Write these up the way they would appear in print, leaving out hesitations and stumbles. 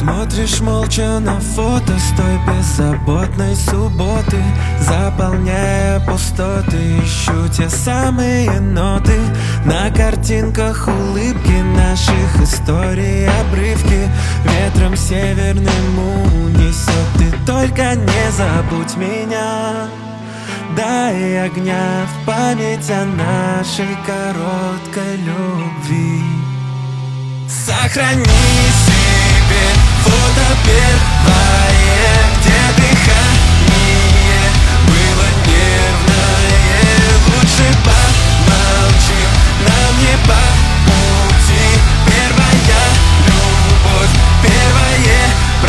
Смотришь молча на фото с той беззаботной субботы, заполняя пустоты, ищу те самые ноты. На картинках улыбки наших историй обрывки ветром северным унесет. Ты только не забудь меня, дай огня в память о нашей короткой любви. Сохрани себе фото первое, где дыхание было нервное. Лучше помолчи, нам не по пути. Первая любовь, первое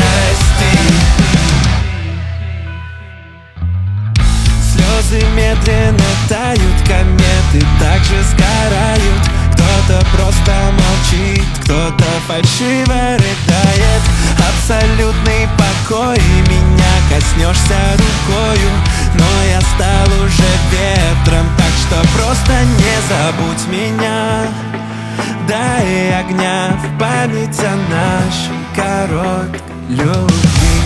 прости. Слезы медленно тают, кометы также сгорают. Кто-то просто молчит, кто-то фальшиво рыдает. Абсолютный покой, меня коснешься рукою, но я стал уже ветром, так что просто не забудь меня. Дай огня в память о нашей короткой любви.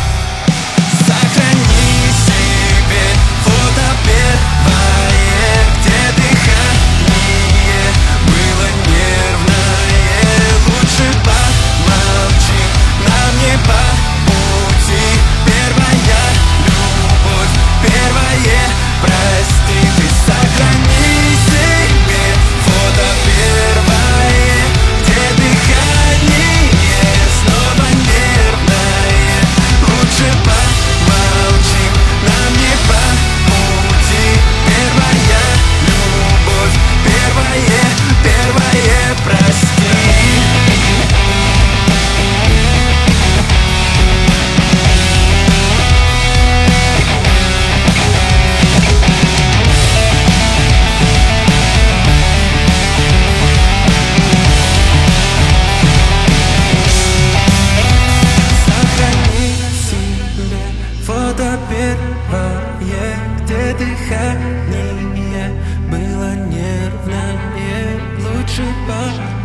Сохрани себе фото первое, где дыхание было нервное. Лучше помолчи, нам не по пути. Первая любовь, первое прости. Ты сохрани себе фото первое, где дыхание снова нервное. Лучше помолчи, нам не по пути. Первая любовь, первое прости. Сохрани себе фото первое, где дыхание было нервное. Лучше